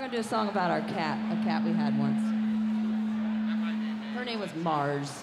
want to do a song about our cat, a cat we had once. Her name was Mars.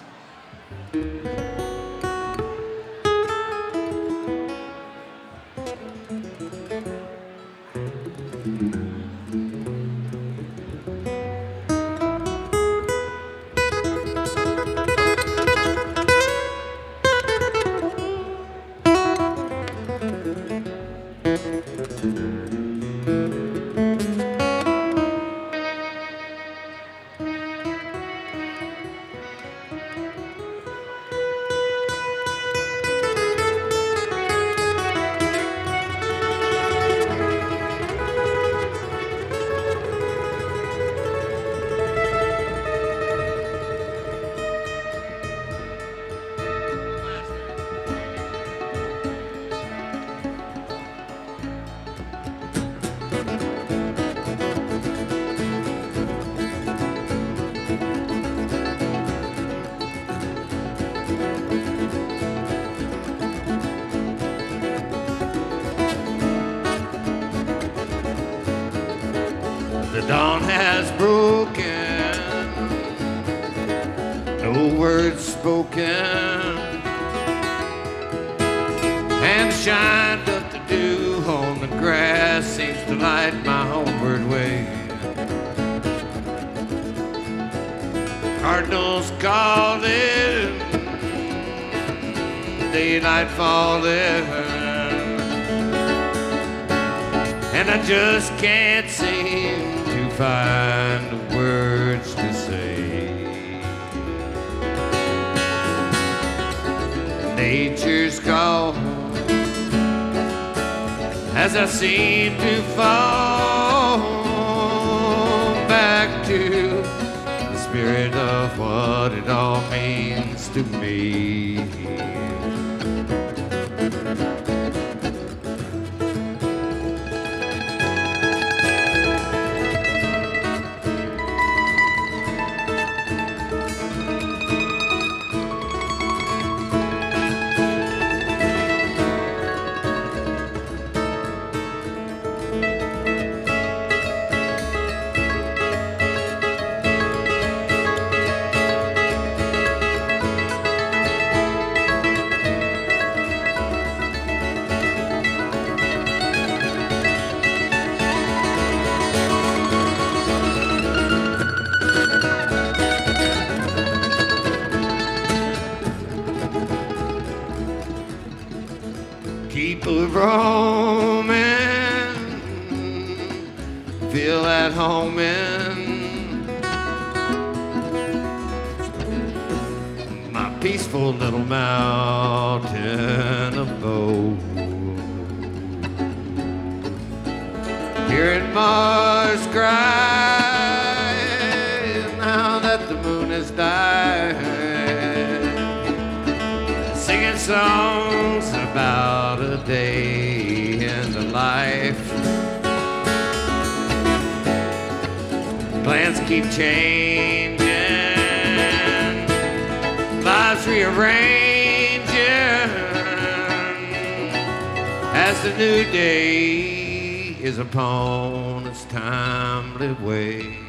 The dawn has broken, no words spoken, and the shine of the dew on the grass seems to light my homeward way. Cardinals calling, daylight falling, and I just can't seem to find the words to say. Nature's gone as I seem to fall back to the spirit of what it all means to me. Keep a roaming, feel at home in my peaceful little mountain abode. Hearing Mars cry now that the moon has died, singing songs about a day in the life. Plans keep changing, lives rearranging as the new day is upon its timely way.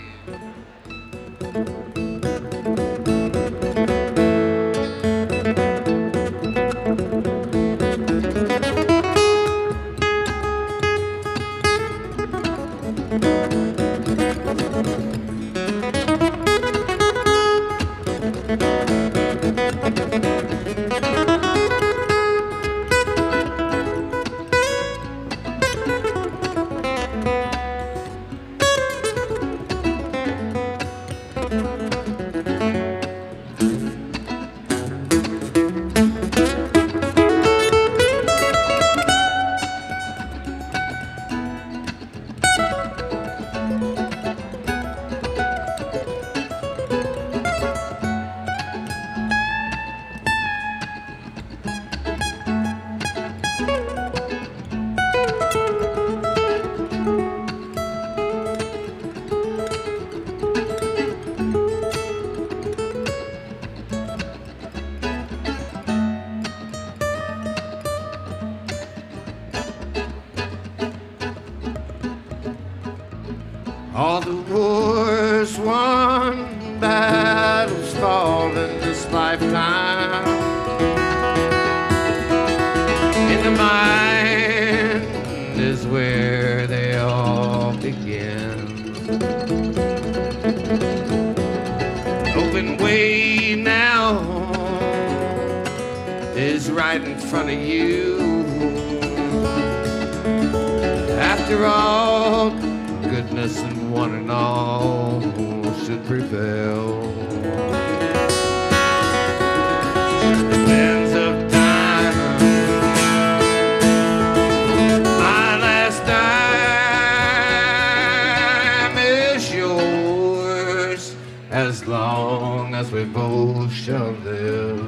All the wars won, battles fought in this lifetime. In the mind is where they all begin. Open way now is right in front of you. After all, goodness and one and all should prevail. The sands of time, my last dime is yours, as long as we both shall live.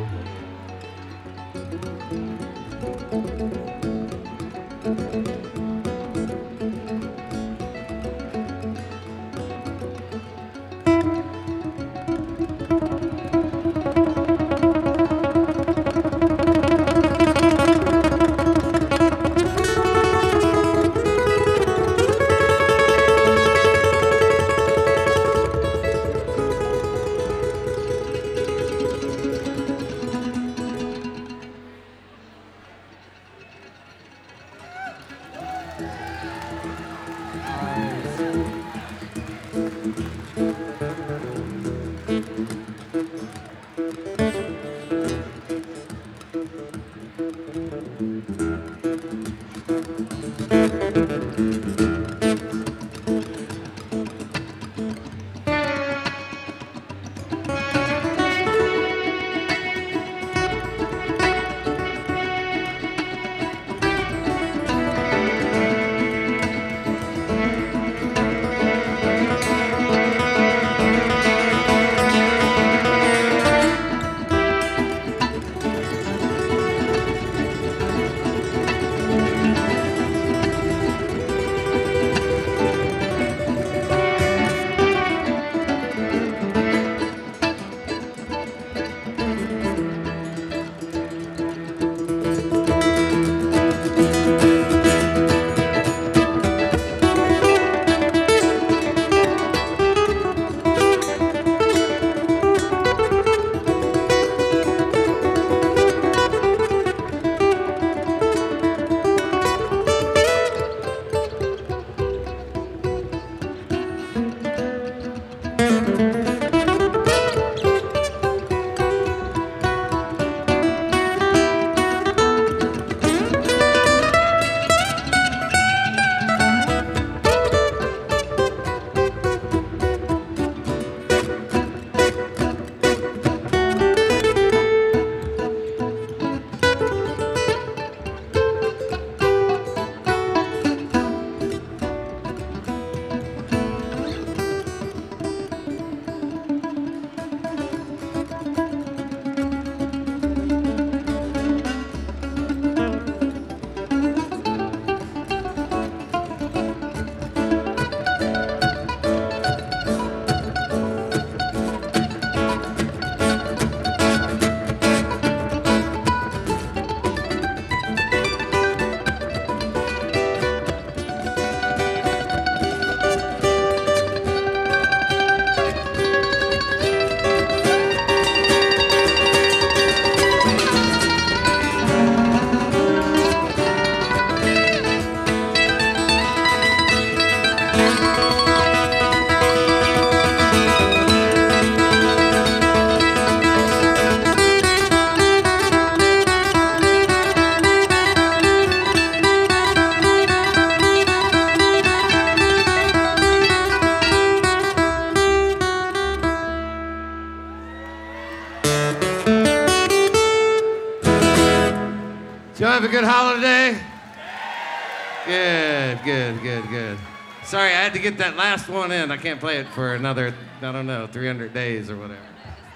Y'all have a good holiday? Good. Sorry, I had to get that last one in. I can't play it for another, I don't know, 300 days or whatever.